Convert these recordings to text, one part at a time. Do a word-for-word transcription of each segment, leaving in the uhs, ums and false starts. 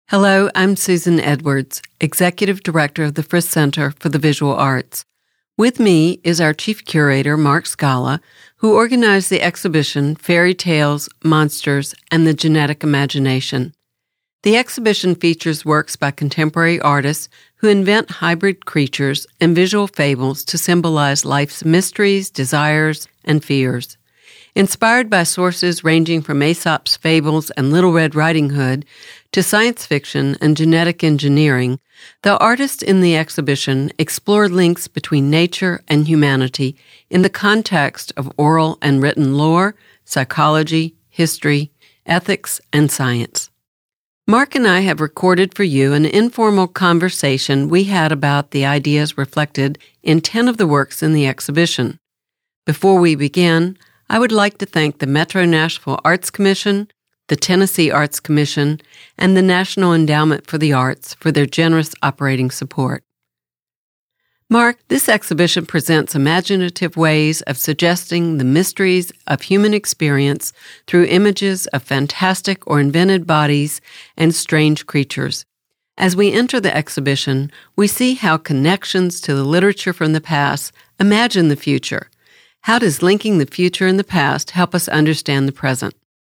Hello, I'm Susan Edwards, Executive Director of the Frist Center for the Visual Arts. With me is our Chief Curator, Mark Scala, who organized the exhibition Fairy Tales, Monsters, and the Genetic Imagination. The exhibition features works by contemporary artists who invent hybrid creatures and visual fables to symbolize life's mysteries, desires, and fears. Inspired by sources ranging from Aesop's fables and Little Red Riding Hood to science fiction and genetic engineering, the artists in the exhibition explore links between nature and humanity in the context of oral and written lore, psychology, history, ethics, and science. Mark and I have recorded for you an informal conversation we had about the ideas reflected in ten of the works in the exhibition. Before we begin, I would like to thank the Metro Nashville Arts Commission, the Tennessee Arts Commission, and the National Endowment for the Arts for their generous operating support. Mark, this exhibition presents imaginative ways of suggesting the mysteries of human experience through images of fantastic or invented bodies and strange creatures. As we enter the exhibition, we see how connections to the literature from the past imagine the future. How does linking the future and the past help us understand the present?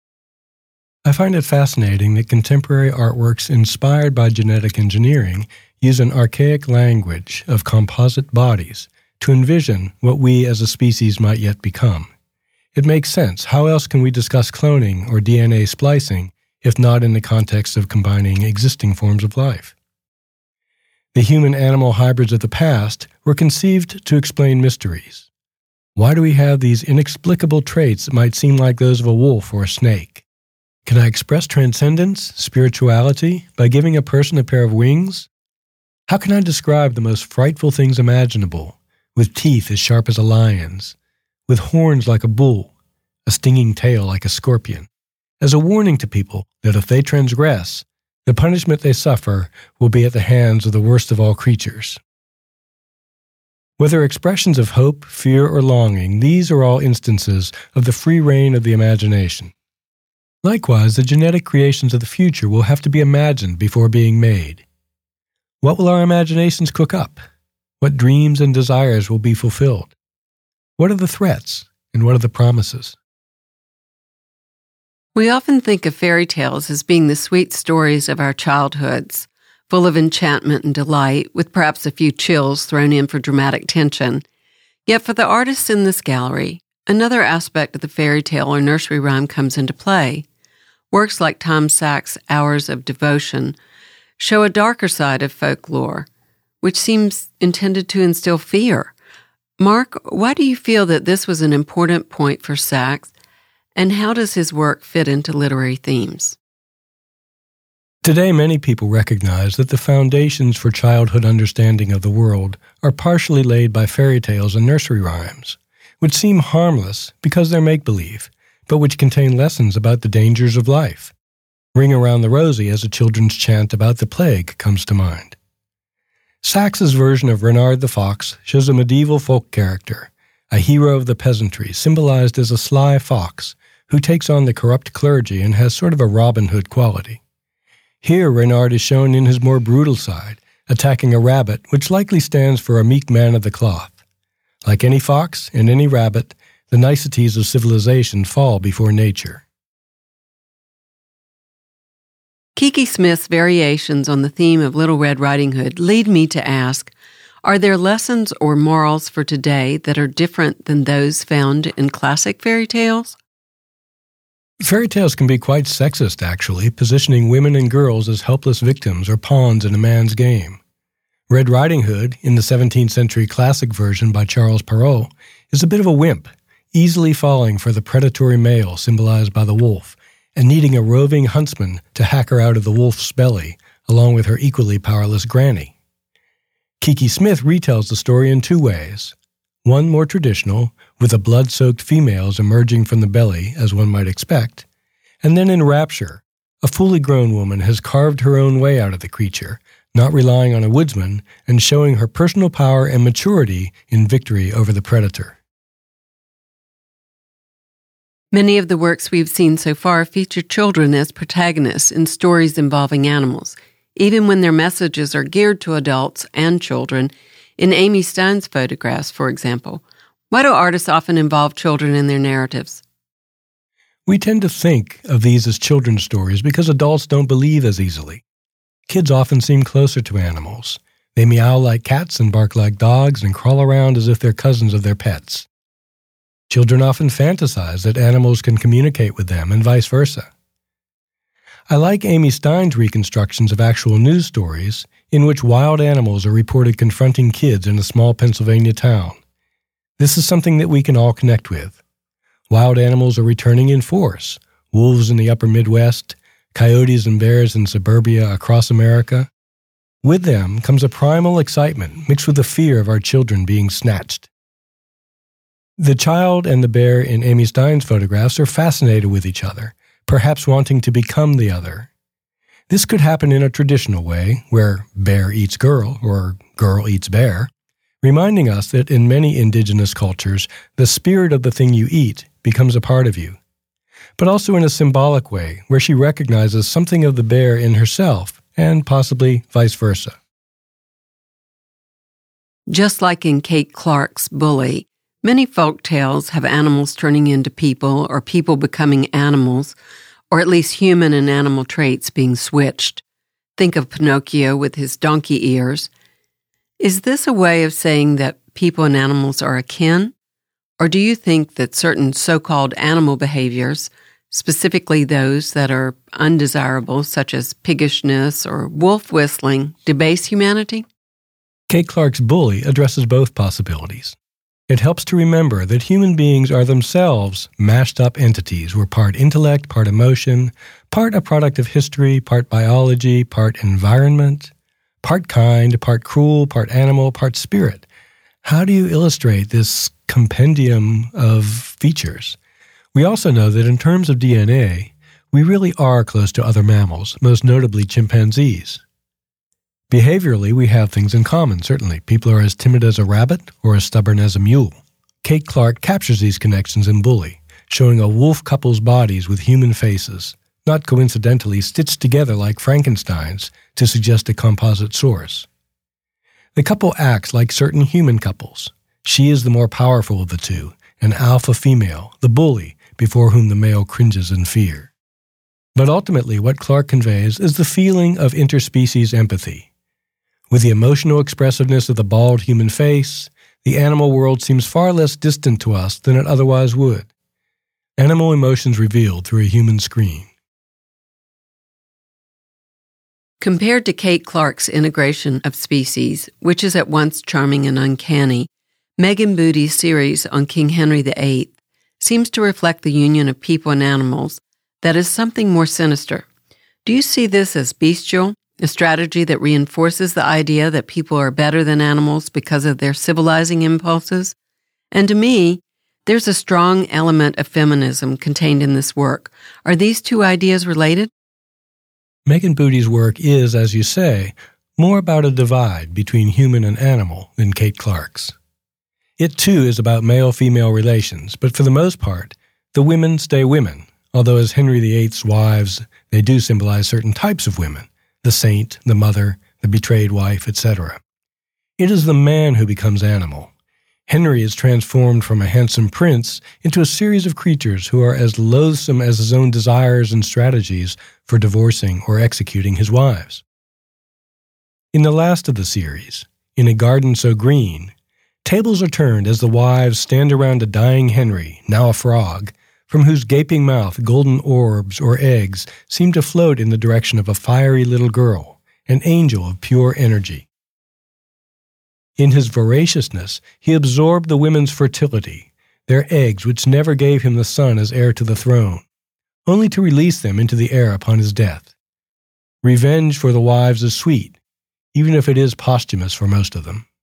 I find it fascinating that contemporary artworks inspired by genetic engineering use an archaic language of composite bodies to envision what we as a species might yet become. It makes sense. How else can we discuss cloning or D N A splicing if not in the context of combining existing forms of life? The human-animal hybrids of the past were conceived to explain mysteries. Why do we have these inexplicable traits that might seem like those of a wolf or a snake? Can I express transcendence, spirituality, by giving a person a pair of wings? How can I describe the most frightful things imaginable, with teeth as sharp as a lion's, with horns like a bull, a stinging tail like a scorpion, as a warning to people that if they transgress, the punishment they suffer will be at the hands of the worst of all creatures? Whether expressions of hope, fear, or longing, these are all instances of the free reign of the imagination. Likewise, the genetic creations of the future will have to be imagined before being made. What will our imaginations cook up? What dreams and desires will be fulfilled? What are the threats, and what are the promises? We often think of fairy tales as being the sweet stories of our childhoods, full of enchantment and delight, with perhaps a few chills thrown in for dramatic tension. Yet for the artists in this gallery, another aspect of the fairy tale or nursery rhyme comes into play. Works like Tom Sachs' Hours of Devotion show a darker side of folklore, which seems intended to instill fear. Mark, why do you feel that this was an important point for Sachs, and how does his work fit into literary themes? Today, many people recognize that the foundations for childhood understanding of the world are partially laid by fairy tales and nursery rhymes, which seem harmless because they're make-believe, but which contain lessons about the dangers of life. Ring Around the Rosie as a children's chant about the plague comes to mind. Sachs's version of Reynard the Fox shows a medieval folk character, a hero of the peasantry, symbolized as a sly fox who takes on the corrupt clergy and has sort of a Robin Hood quality. Here, Reynard is shown in his more brutal side, attacking a rabbit, which likely stands for a meek man of the cloth. Like any fox and any rabbit, the niceties of civilization fall before nature. Kiki Smith's variations on the theme of Little Red Riding Hood lead me to ask, are there lessons or morals for today that are different than those found in classic fairy tales? Fairy tales can be quite sexist, actually, positioning women and girls as helpless victims or pawns in a man's game. Red Riding Hood, in the seventeenth century classic version by Charles Perrault, is a bit of a wimp, easily falling for the predatory male symbolized by the wolf, and needing a roving huntsman to hack her out of the wolf's belly, along with her equally powerless granny. Kiki Smith retells the story in two ways. One more traditional, with the blood-soaked females emerging from the belly, as one might expect, and then in Rapture, a fully grown woman has carved her own way out of the creature, not relying on a woodsman, and showing her personal power and maturity in victory over the predator. Many of the works we've seen so far feature children as protagonists in stories involving animals, even when their messages are geared to adults and children. In Amy Stein's photographs, for example, why do artists often involve children in their narratives? We tend to think of these as children's stories because adults don't believe as easily. Kids often seem closer to animals. They meow like cats and bark like dogs and crawl around as if they're cousins of their pets. Children often fantasize that animals can communicate with them and vice versa. I like Amy Stein's reconstructions of actual news stories in which wild animals are reported confronting kids in a small Pennsylvania town. This is something that we can all connect with. Wild animals are returning in force, wolves in the upper Midwest, coyotes and bears in suburbia across America. With them comes a primal excitement mixed with the fear of our children being snatched. The child and the bear in Amy Stein's photographs are fascinated with each other, perhaps wanting to become the other. This could happen in a traditional way, where bear eats girl or girl eats bear, reminding us that in many indigenous cultures, the spirit of the thing you eat becomes a part of you, but also in a symbolic way, where she recognizes something of the bear in herself, and possibly vice versa. Just like in Kate Clark's Bully, many folk tales have animals turning into people or people becoming animals, or at least human and animal traits being switched. Think of Pinocchio with his donkey ears. Is this a way of saying that people and animals are akin? Or do you think that certain so-called animal behaviors, specifically those that are undesirable, such as piggishness or wolf whistling, debase humanity? Kate Clark's Bully addresses both possibilities. It helps to remember that human beings are themselves mashed-up entities. We're part intellect, part emotion, part a product of history, part biology, part environment, part kind, part cruel, part animal, part spirit. How do you illustrate this compendium of features? We also know that in terms of D N A, we really are close to other mammals, most notably chimpanzees. Behaviorally, we have things in common, certainly. People are as timid as a rabbit or as stubborn as a mule. Kate Clark captures these connections in Bully, showing a wolf couple's bodies with human faces, not coincidentally stitched together like Frankenstein's to suggest a composite source. The couple acts like certain human couples. She is the more powerful of the two, an alpha female, the bully, before whom the male cringes in fear. But ultimately, what Clark conveys is the feeling of interspecies empathy. With the emotional expressiveness of the bald human face, the animal world seems far less distant to us than it otherwise would. Animal emotions revealed through a human screen. Compared to Kate Clark's integration of species, which is at once charming and uncanny, Megan Booty's series on King Henry the Eighth seems to reflect the union of people and animals that is something more sinister. Do you see this as bestial, a strategy that reinforces the idea that people are better than animals because of their civilizing impulses? And to me, there's a strong element of feminism contained in this work. Are these two ideas related? Megan Booty's work is, as you say, more about a divide between human and animal than Kate Clark's. It, too, is about male-female relations, but for the most part, the women stay women, although as Henry the Eighth's wives, they do symbolize certain types of women, the saint, the mother, the betrayed wife, et cetera. It is the man who becomes animal. Henry is transformed from a handsome prince into a series of creatures who are as loathsome as his own desires and strategies for divorcing or executing his wives. In the last of the series, In a Garden So Green, tables are turned as the wives stand around a dying Henry, now a frog, from whose gaping mouth golden orbs or eggs seem to float in the direction of a fiery little girl, an angel of pure energy. In his voraciousness, he absorbed the women's fertility, their eggs which never gave him the son as heir to the throne, only to release them into the air upon his death. Revenge for the wives is sweet, even if it is posthumous for most of them.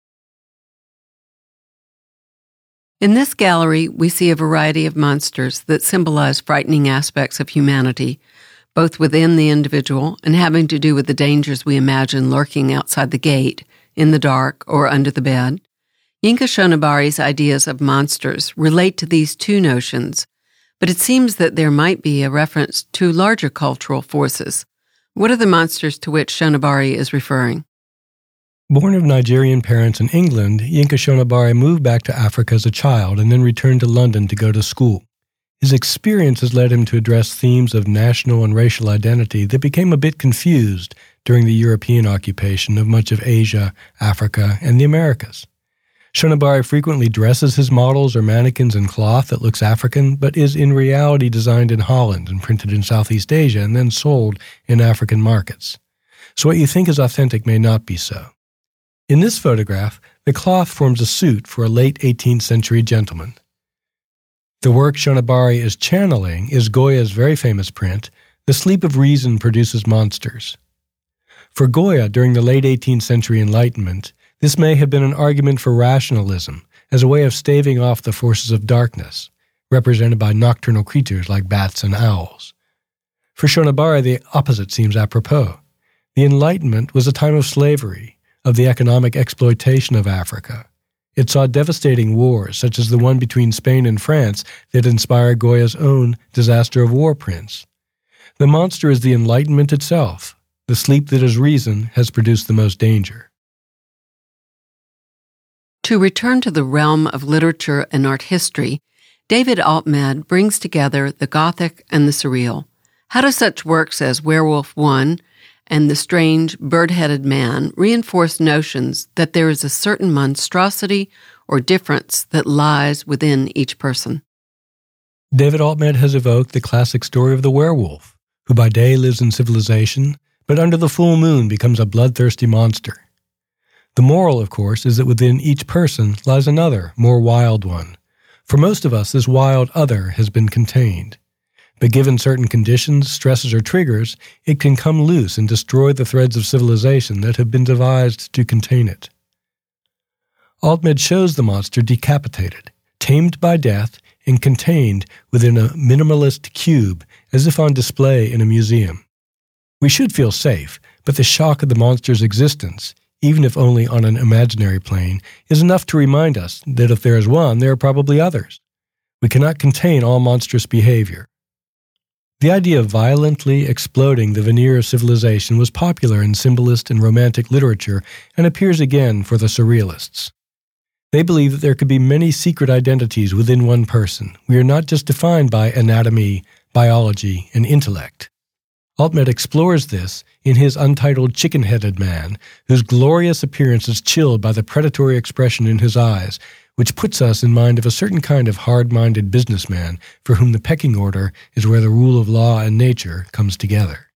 In this gallery, we see a variety of monsters that symbolize frightening aspects of humanity, both within the individual and having to do with the dangers we imagine lurking outside the gate, in the dark, or under the bed. Yinka Shonibari's ideas of monsters relate to these two notions, but it seems that there might be a reference to larger cultural forces. What are the monsters to which Shonibari is referring? Born of Nigerian parents in England, Yinka Shonibari moved back to Africa as a child and then returned to London to go to school. His experience has led him to address themes of national and racial identity that became a bit confused during the European occupation of much of Asia, Africa, and the Americas. Shonibari frequently dresses his models or mannequins in cloth that looks African, but is in reality designed in Holland and printed in Southeast Asia and then sold in African markets. So what you think is authentic may not be so. In this photograph, the cloth forms a suit for a late eighteenth century gentleman. The work Shonibari is channeling is Goya's very famous print, The Sleep of Reason Produces Monsters. For Goya, during the late eighteenth century Enlightenment, this may have been an argument for rationalism as a way of staving off the forces of darkness, represented by nocturnal creatures like bats and owls. For Shonibari, the opposite seems apropos. The Enlightenment was a time of slavery, of the economic exploitation of Africa. It saw devastating wars, such as the one between Spain and France, that inspired Goya's own Disaster of War prints. The monster is the Enlightenment itself. The sleep that is reason has produced the most danger. To return to the realm of literature and art history, David Altmed brings together the Gothic and the surreal. How do such works as Werewolf One and The Strange Bird-Headed Man reinforce notions that there is a certain monstrosity or difference that lies within each person? David Altmed has evoked the classic story of the werewolf, who by day lives in civilization, but under the full moon becomes a bloodthirsty monster. The moral, of course, is that within each person lies another, more wild one. For most of us, this wild other has been contained. But given certain conditions, stresses, or triggers, it can come loose and destroy the threads of civilization that have been devised to contain it. Altmed shows the monster decapitated, tamed by death, and contained within a minimalist cube, as if on display in a museum. We should feel safe, but the shock of the monster's existence, even if only on an imaginary plane, is enough to remind us that if there is one, there are probably others. We cannot contain all monstrous behavior. The idea of violently exploding the veneer of civilization was popular in symbolist and romantic literature and appears again for the surrealists. They believe that there could be many secret identities within one person. We are not just defined by anatomy, biology, and intellect. Altmed explores this in his untitled Chicken-Headed Man, whose glorious appearance is chilled by the predatory expression in his eyes, which puts us in mind of a certain kind of hard-minded businessman for whom the pecking order is where the rule of law and nature comes together.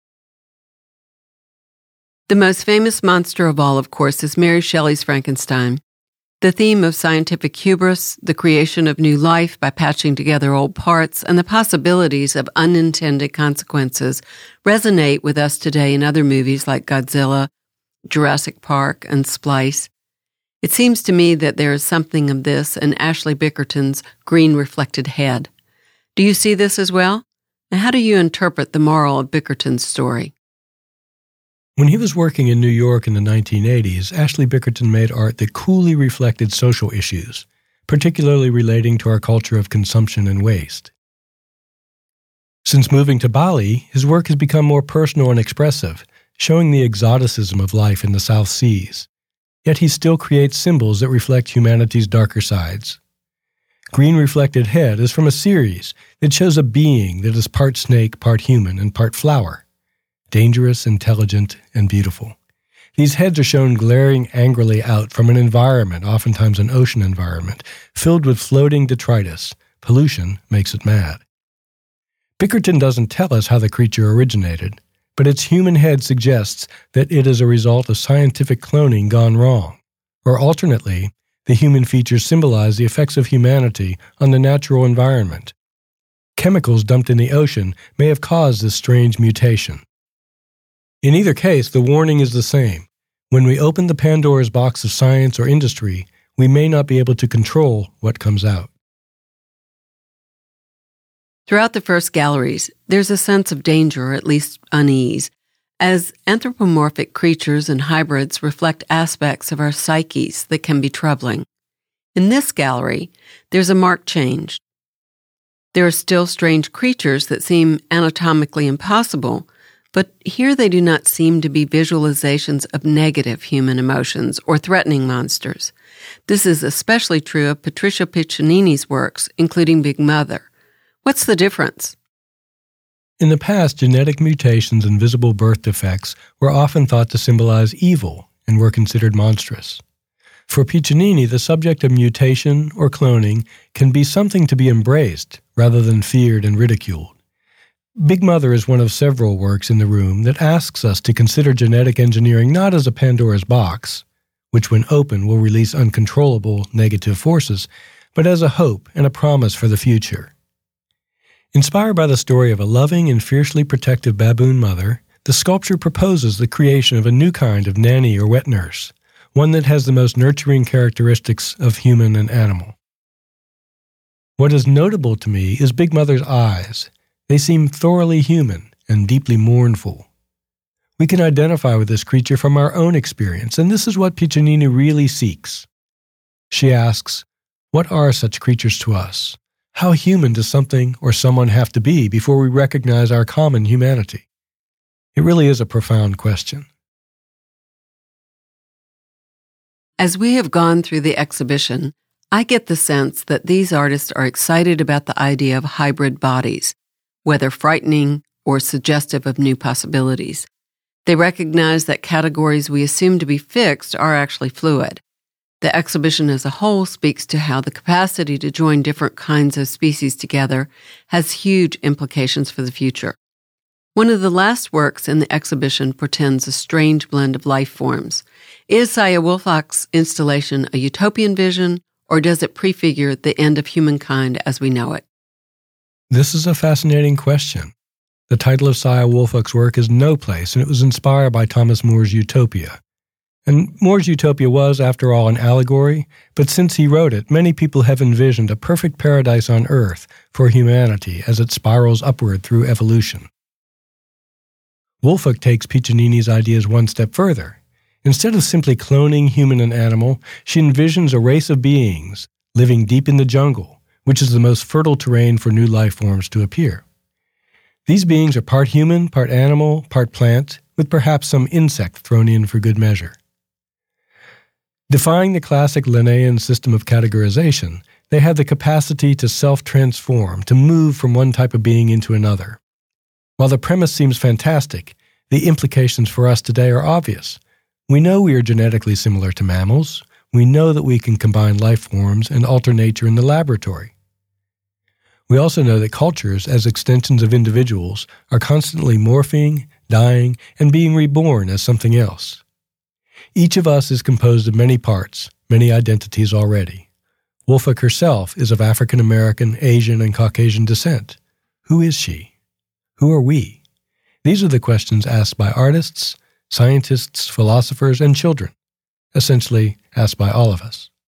The most famous monster of all, of course, is Mary Shelley's Frankenstein. The theme of scientific hubris, the creation of new life by patching together old parts, and the possibilities of unintended consequences resonate with us today in other movies like Godzilla, Jurassic Park, and Splice. It seems to me that there is something of this in Ashley Bickerton's Green Reflected Head. Do you see this as well? And how do you interpret the moral of Bickerton's story? When he was working in New York in the nineteen eighties, Ashley Bickerton made art that coolly reflected social issues, particularly relating to our culture of consumption and waste. Since moving to Bali, his work has become more personal and expressive, showing the exoticism of life in the South Seas. Yet he still creates symbols that reflect humanity's darker sides. Green Reflected Head is from a series that shows a being that is part snake, part human, and part flower. Dangerous, intelligent, and beautiful. These heads are shown glaring angrily out from an environment, oftentimes an ocean environment, filled with floating detritus. Pollution makes it mad. Bickerton doesn't tell us how the creature originated, but its human head suggests that it is a result of scientific cloning gone wrong. Or alternately, the human features symbolize the effects of humanity on the natural environment. Chemicals dumped in the ocean may have caused this strange mutation. In either case, the warning is the same. When we open the Pandora's box of science or industry, we may not be able to control what comes out. Throughout the first galleries, there's a sense of danger, or at least unease, as anthropomorphic creatures and hybrids reflect aspects of our psyches that can be troubling. In this gallery, there's a marked change. There are still strange creatures that seem anatomically impossible, but here they do not seem to be visualizations of negative human emotions or threatening monsters. This is especially true of Patricia Piccinini's works, including Big Mother. What's the difference? In the past, genetic mutations and visible birth defects were often thought to symbolize evil and were considered monstrous. For Piccinini, the subject of mutation or cloning can be something to be embraced rather than feared and ridiculed. Big Mother is one of several works in the room that asks us to consider genetic engineering not as a Pandora's box, which when open will release uncontrollable negative forces, but as a hope and a promise for the future. Inspired by the story of a loving and fiercely protective baboon mother, the sculpture proposes the creation of a new kind of nanny or wet nurse, one that has the most nurturing characteristics of human and animal. What is notable to me is Big Mother's eyes. They seem thoroughly human and deeply mournful. We can identify with this creature from our own experience, and this is what Piccinini really seeks. She asks, what are such creatures to us? How human does something or someone have to be before we recognize our common humanity? It really is a profound question. As we have gone through the exhibition, I get the sense that these artists are excited about the idea of hybrid bodies, whether frightening or suggestive of new possibilities. They recognize that categories we assume to be fixed are actually fluid. The exhibition as a whole speaks to how the capacity to join different kinds of species together has huge implications for the future. One of the last works in the exhibition portends a strange blend of life forms. Is Saya Woolfach's installation a utopian vision, or does it prefigure the end of humankind as we know it? This is a fascinating question. The title of Saya Woolfach's work is No Place, and it was inspired by Thomas More's Utopia. And More's Utopia was, after all, an allegory, but since he wrote it, many people have envisioned a perfect paradise on Earth for humanity as it spirals upward through evolution. Woolfach takes Piccinini's ideas one step further. Instead of simply cloning human and animal, she envisions a race of beings living deep in the jungle, which is the most fertile terrain for new life forms to appear. These beings are part human, part animal, part plant, with perhaps some insect thrown in for good measure. Defying the classic Linnaean system of categorization, they have the capacity to self-transform, to move from one type of being into another. While the premise seems fantastic, the implications for us today are obvious. We know we are genetically similar to mammals. We know that we can combine life forms and alter nature in the laboratory. We also know that cultures, as extensions of individuals, are constantly morphing, dying, and being reborn as something else. Each of us is composed of many parts, many identities already. Woolfach herself is of African American, Asian, and Caucasian descent. Who is she? Who are we? These are the questions asked by artists, scientists, philosophers, and children, essentially asked by all of us.